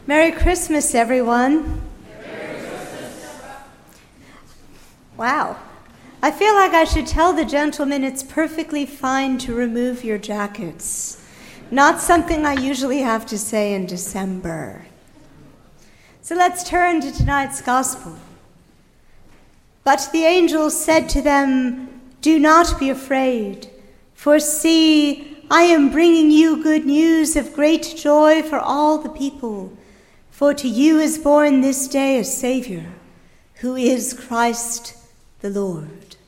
Merry Christmas, everyone. Merry Christmas. Wow. I feel like I should tell the gentlemen it's perfectly fine to remove your jackets. Not something I usually have to say in December. So let's turn to tonight's gospel. But the angel said to them, "Do not be afraid, for see, I am bringing you good news of great joy for all the people. For to you is born this day a Savior, who is Christ the Lord."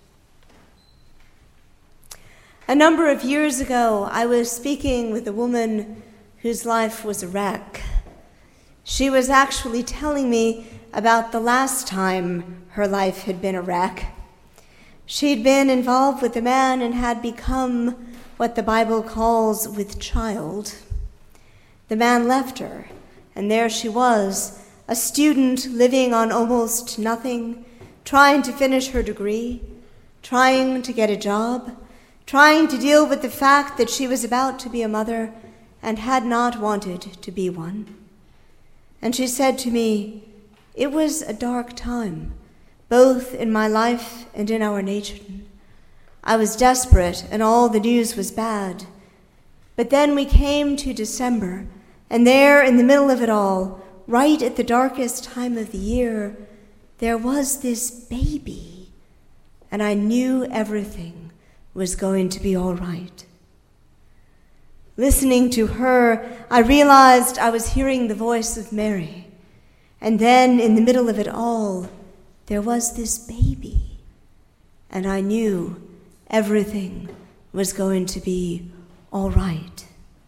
A number of years ago, I was speaking with a woman whose life was a wreck. She was actually telling me about the last time her life had been a wreck. She'd been involved with a man and had become what the Bible calls with child. The man left her, and there she was, a student living on almost nothing, trying to finish her degree, trying to get a job, trying to deal with the fact that she was about to be a mother and had not wanted to be one. And she said to me, "It was a dark time, both in my life and in our nation. I was desperate and all the news was bad. But then we came to December, and there in the middle of it all, right at the darkest time of the year, there was this baby, and I knew everything was going to be all right." Listening to her, I realized I was hearing the voice of Mary. And then in the middle of it all, there was this baby, and I knew everything was going to be all right.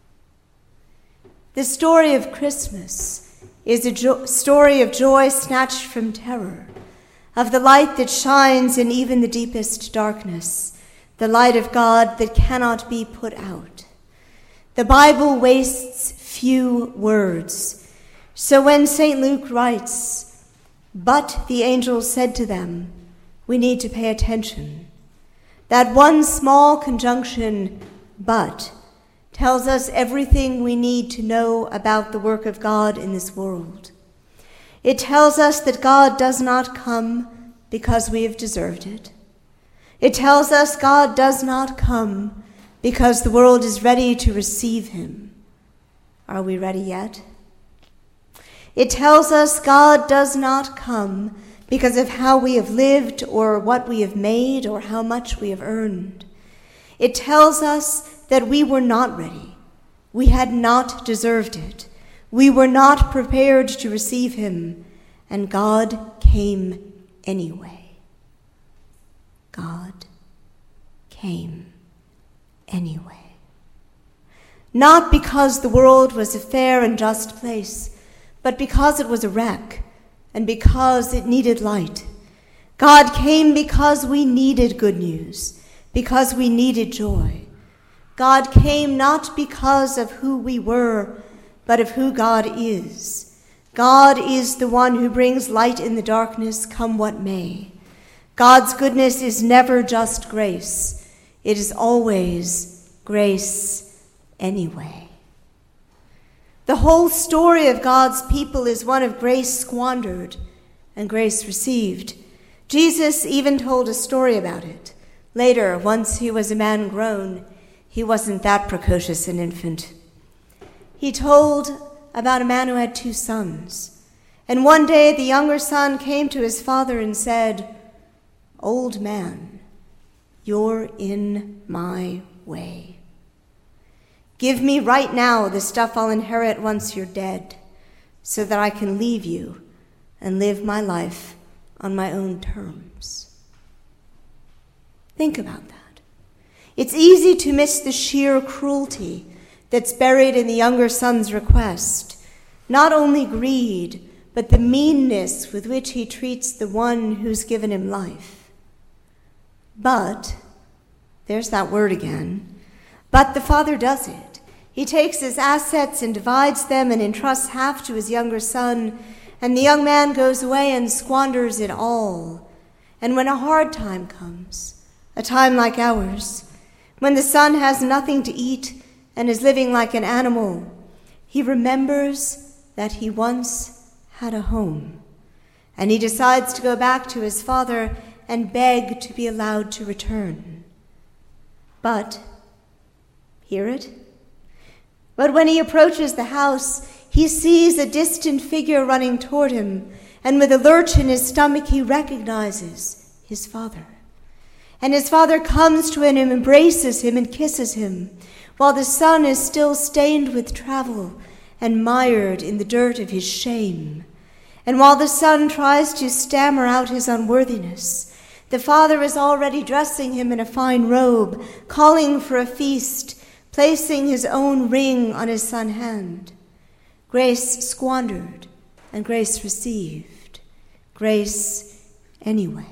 The story of Christmas is a story of joy snatched from terror, of the light that shines in even the deepest darkness, the light of God that cannot be put out. The Bible wastes few words. So when St. Luke writes, "But the angel said to them," we need to pay attention. That one small conjunction, "but," tells us everything we need to know about the work of God in this world. It tells us that God does not come because we have deserved it. It tells us God does not come because the world is ready to receive him. Are we ready yet? It tells us God does not come because of how we have lived or what we have made or how much we have earned. It tells us that we were not ready. We had not deserved it. We were not prepared to receive him, and God came anyway. God came anyway. Not because the world was a fair and just place, but because it was a wreck and because it needed light. God came because we needed good news, because we needed joy. God came not because of who we were, but of who God is. God is the one who brings light in the darkness, come what may. God's goodness is never just grace. It is always grace anyway. The whole story of God's people is one of grace squandered and grace received. Jesus even told a story about it. Later, once he was a man grown, he wasn't that precocious an infant. He told about a man who had 2 sons. And one day the younger son came to his father and said, "Old man, you're in my way. Give me right now the stuff I'll inherit once you're dead, so that I can leave you and live my life on my own terms." Think about that. It's easy to miss the sheer cruelty that's buried in the younger son's request. Not only greed, but the meanness with which he treats the one who's given him life. But, there's that word again, but the father does it. He takes his assets and divides them and entrusts half to his younger son, and the young man goes away and squanders it all. And when a hard time comes, a time like ours, when the son has nothing to eat and is living like an animal, he remembers that he once had a home, and he decides to go back to his father and beg to be allowed to return. But, hear it? But when he approaches the house, he sees a distant figure running toward him, and with a lurch in his stomach, he recognizes his father. And his father comes to him and embraces him and kisses him, while the son is still stained with travel and mired in the dirt of his shame. And while the son tries to stammer out his unworthiness, the father is already dressing him in a fine robe, calling for a feast, placing his own ring on his son's hand. Grace squandered and grace received. Grace anyway.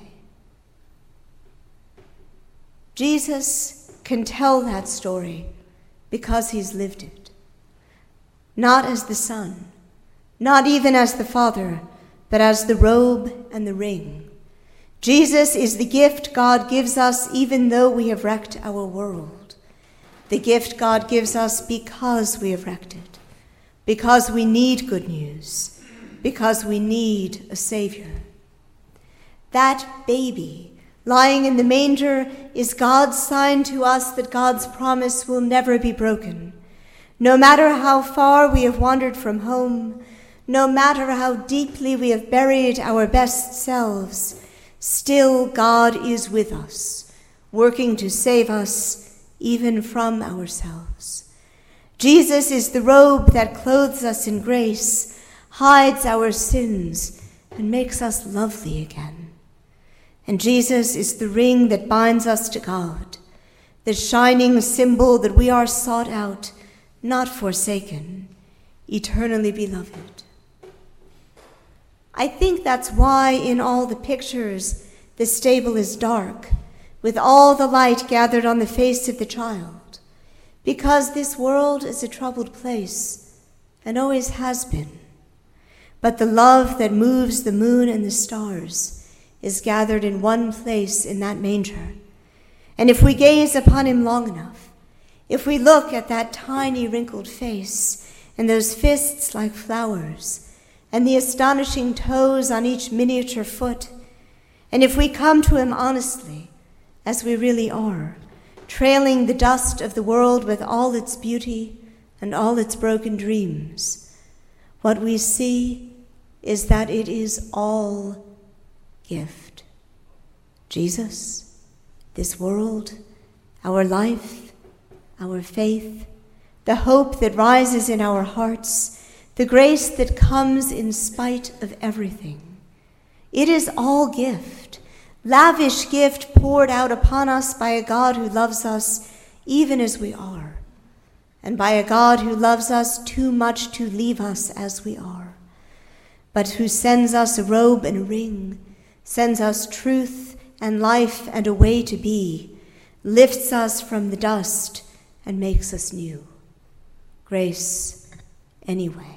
Jesus can tell that story because he's lived it. Not as the son, not even as the father, but as the robe and the ring. Jesus is the gift God gives us even though we have wrecked our world. The gift God gives us because we have wrecked it, because we need good news, because we need a Savior. That baby lying in the manger is God's sign to us that God's promise will never be broken. No matter how far we have wandered from home, no matter how deeply we have buried our best selves, still God is with us, working to save us even from ourselves. Jesus is the robe that clothes us in grace, hides our sins, and makes us lovely again. And Jesus is the ring that binds us to God, the shining symbol that we are sought out, not forsaken, eternally beloved. I think that's why in all the pictures the stable is dark, with all the light gathered on the face of the child, because this world is a troubled place and always has been. But the love that moves the moon and the stars is gathered in one place in that manger. And if we gaze upon him long enough, if we look at that tiny wrinkled face and those fists like flowers and the astonishing toes on each miniature foot, and if we come to him honestly, as we really are, trailing the dust of the world with all its beauty and all its broken dreams, what we see is that it is all gift. Jesus, this world, our life, our faith, the hope that rises in our hearts, the grace that comes in spite of everything. It is all gift, lavish gift poured out upon us by a God who loves us even as we are, and by a God who loves us too much to leave us as we are, but who sends us a robe and a ring, sends us truth and life and a way to be, lifts us from the dust and makes us new. Grace anyway.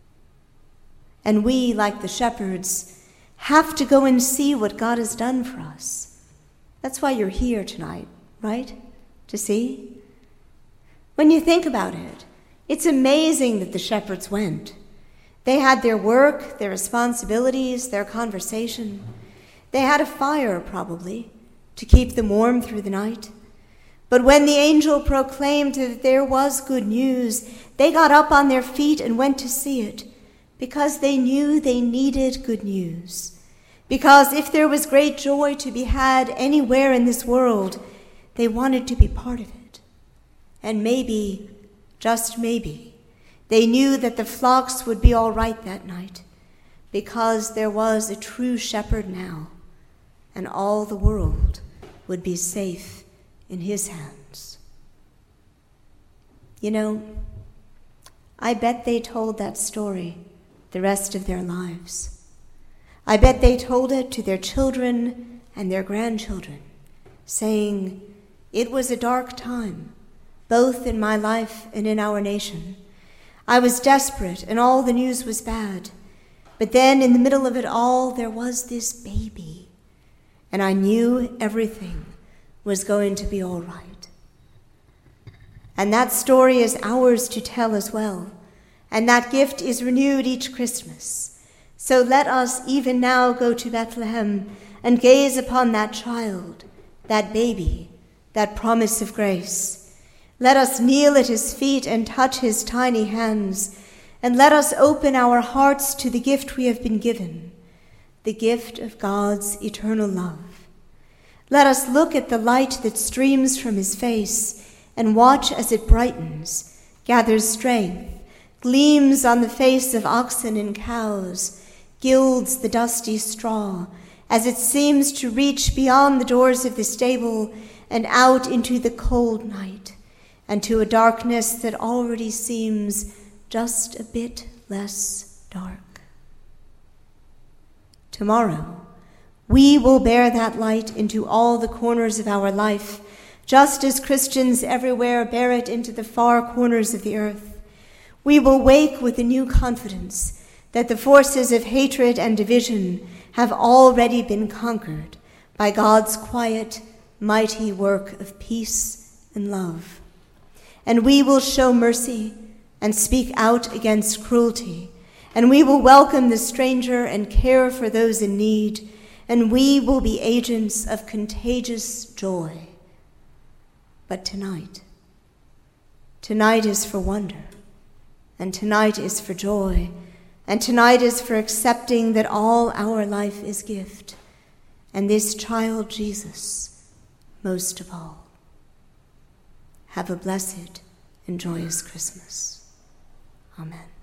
And we, like the shepherds, have to go and see what God has done for us. That's why you're here tonight, right? To see? When you think about it, it's amazing that the shepherds went. They had their work, their responsibilities, their conversation. They had a fire, probably, to keep them warm through the night. But when the angel proclaimed that there was good news, they got up on their feet and went to see it, because they knew they needed good news. Because if there was great joy to be had anywhere in this world, they wanted to be part of it. And maybe, just maybe, they knew that the flocks would be all right that night, because there was a true shepherd now, and all the world would be safe in his hands. You know, I bet they told that story the rest of their lives. I bet they told it to their children and their grandchildren, saying, "It was a dark time, both in my life and in our nation. I was desperate and all the news was bad. But then in the middle of it all, there was this baby. And I knew everything was going to be all right." And that story is ours to tell as well, and that gift is renewed each Christmas. So let us even now go to Bethlehem and gaze upon that child, that baby, that promise of grace. Let us kneel at his feet and touch his tiny hands, and let us open our hearts to the gift we have been given, the gift of God's eternal love. Let us look at the light that streams from his face and watch as it brightens, gathers strength, gleams on the face of oxen and cows, gilds the dusty straw, as it seems to reach beyond the doors of the stable and out into the cold night, and to a darkness that already seems just a bit less dark. Tomorrow, we will bear that light into all the corners of our life, just as Christians everywhere bear it into the far corners of the earth. We will wake with a new confidence that the forces of hatred and division have already been conquered by God's quiet, mighty work of peace and love. And we will show mercy and speak out against cruelty, and we will welcome the stranger and care for those in need, and we will be agents of contagious joy. But tonight is for wonder, and tonight is for joy, and tonight is for accepting that all our life is gift, and this child Jesus most of all. Have a blessed and joyous Christmas. Amen.